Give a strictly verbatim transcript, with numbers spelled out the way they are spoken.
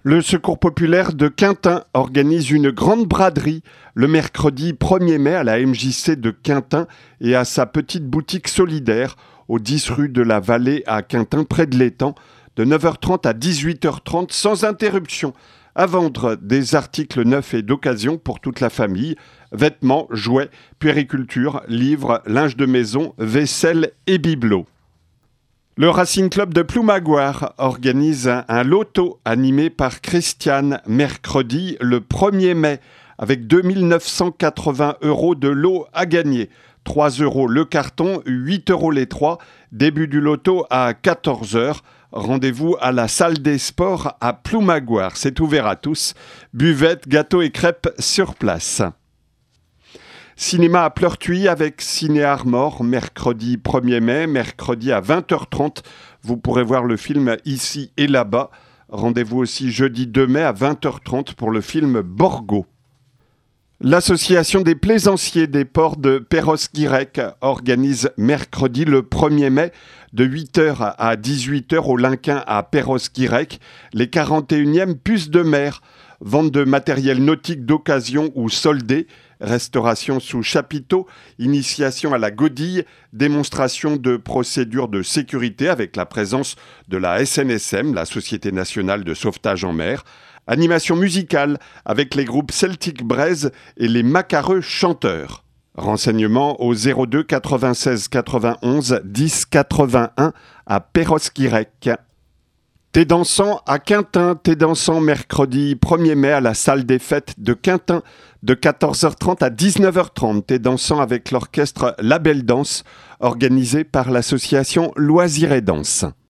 Le Secours populaire de Quintin organise une grande braderie le mercredi premier mai à la M J C de Quintin et à sa petite boutique solidaire au dix rue de la Vallée à Quintin, près de l'étang, de neuf heures trente à dix-huit heures trente sans interruption. À vendre des articles neufs et d'occasion pour toute la famille, vêtements, jouets, puériculture, livres, linge de maison, vaisselle et bibelots. Le Racing Club de Ploumagoar organise un, un loto animé par Christiane mercredi le premier mai avec deux mille neuf cent quatre-vingts euros de lot à gagner. trois euros le carton, huit euros les trois. Début du loto à quatorze heures. Rendez-vous à la salle des sports à Ploumagoar. C'est ouvert à tous. Buvette, gâteaux et crêpes sur place. Cinéma à Pleurtuis avec Ciné Armor, mercredi premier mai, mercredi à vingt heures trente. Vous pourrez voir le film Ici et là-bas. Rendez-vous aussi jeudi deux mai à vingt heures trente pour le film Borgo. L'association des plaisanciers des ports de Perros-Guirec organise mercredi le premier mai de huit heures à dix-huit heures au Linquin à Perros-Guirec les quarante et unième puces de mer. Vente de matériel nautique d'occasion ou soldé, restauration sous chapiteau, initiation à la godille, démonstration de procédures de sécurité avec la présence de la S N S M, la Société nationale de sauvetage en mer, animation musicale avec les groupes Celtic Braise et les Macareux chanteurs. Renseignements au zéro deux quatre-vingt-seize quatre-vingt-onze dix quatre-vingt-un à Perros-Guirec. Thé dansant à Quintin, thé dansant mercredi premier mai à la salle des fêtes de Quintin de quatorze heures trente à dix-neuf heures trente. Thé dansant avec l'orchestre La Belle Danse organisé par l'association Loisirs et Danse.